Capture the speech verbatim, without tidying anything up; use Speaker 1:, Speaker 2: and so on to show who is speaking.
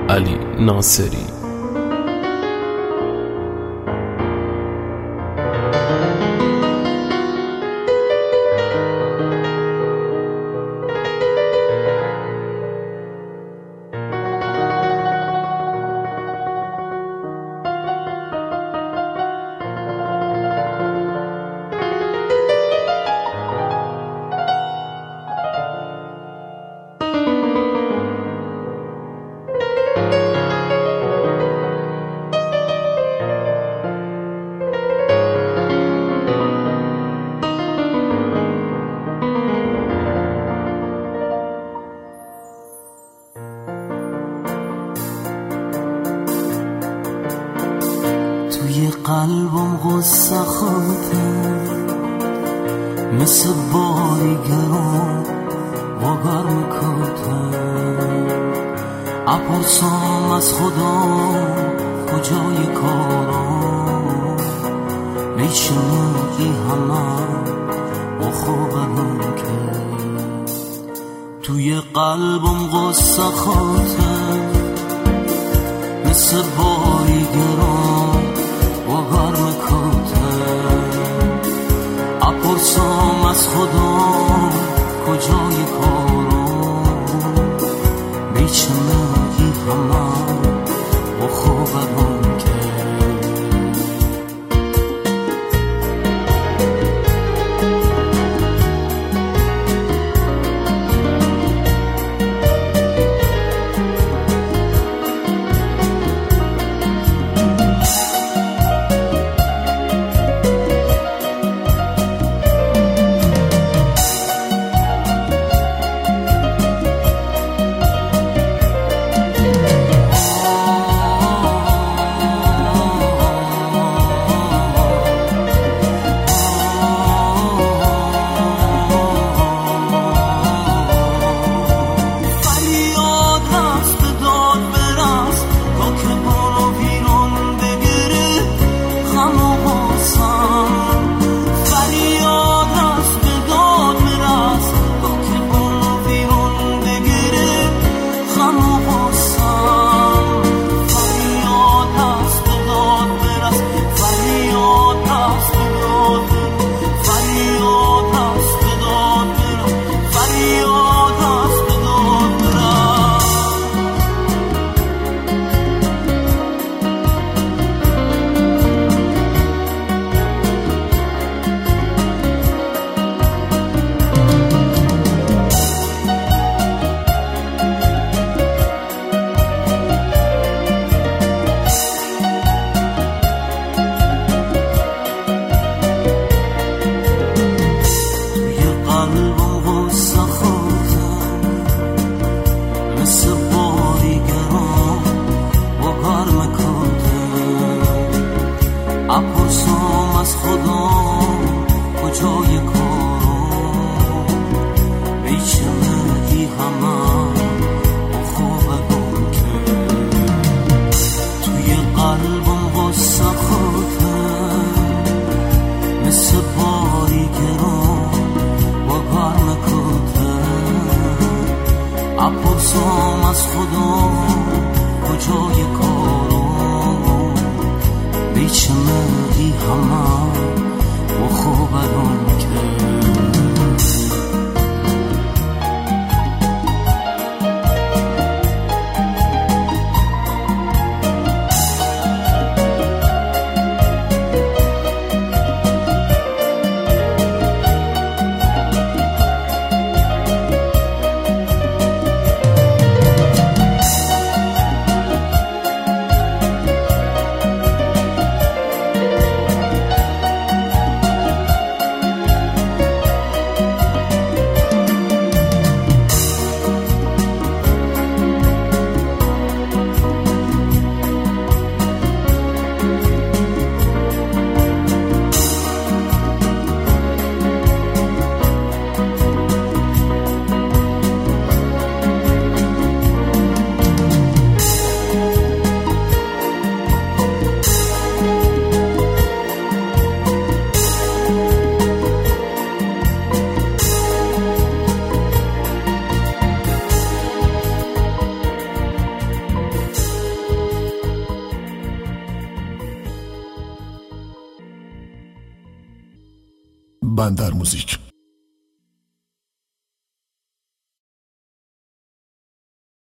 Speaker 1: علی ناصری.
Speaker 2: توی قلبم غصه خاطر مثل باری گرم واگر میکاتم اپرسام از خدا کجای کارم میشنم ای همه و خوبم که توی قلبم غصه خاطر مثل باری گرم واگر میکاتم اپرسام از خدا کجای کارم بیچنه ای همه و خوبم که اپرسام از خدا کجای کارم بیچنه ای همه و خوبم که توی قلبم غصه خاطر مثل باری گرم واگر میکاتم اپرسام از خدا کجای کارم بیچنه ای همه و خوبم که
Speaker 1: بندر موزیک.